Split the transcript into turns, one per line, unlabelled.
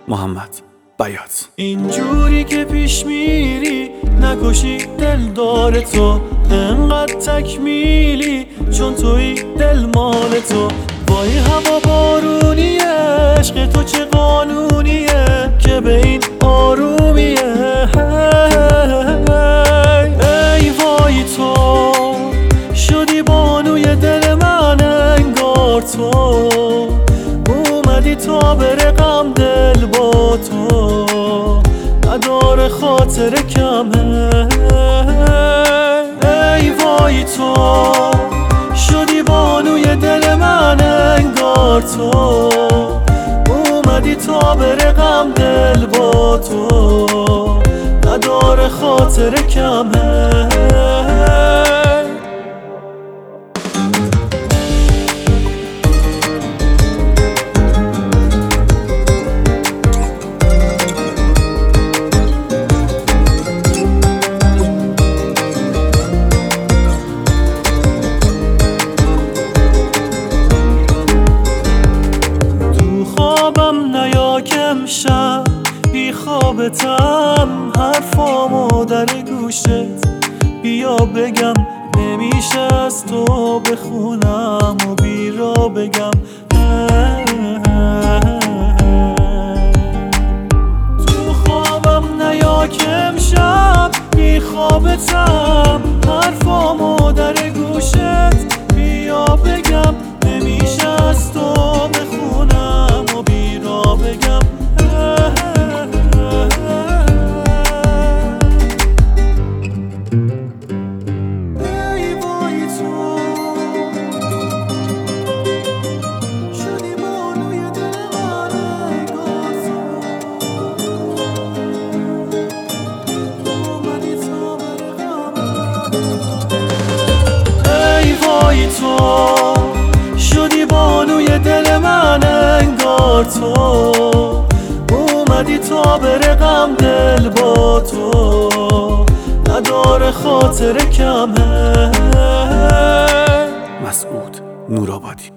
محمد بیات.
اینجوری که پیش میری نکشی دلدار تو، انقدر تکمیلی چون توی دل مال تو. وای هوا بارونیه، عشق تو چه قانونیه که به این آرومیه. ای وای تو شدی بانوی دل من، انگار تو اومدی تا بره غم دل با تو، نداره خاطر کمه. ای وای تو شدی بانوی دل من، انگار تو اومدی تا بره غم دل با تو، نداره خاطر کمه. امشب بی خوابتم، حرفامو در گوشت بیا بگم، نمیشه از تو بخونم و بیرا بگم. تو خوابم نیا که امشب بی خوابتم، حرفامو در گوشت بیا بگم، نمیشه از تو بخونم و بیرا بگم. تو شدی بانوی دل من، انگار تو اومدی تا بره غم دل با تو، نداره خاطر کمه.
مسعود نورآبادی.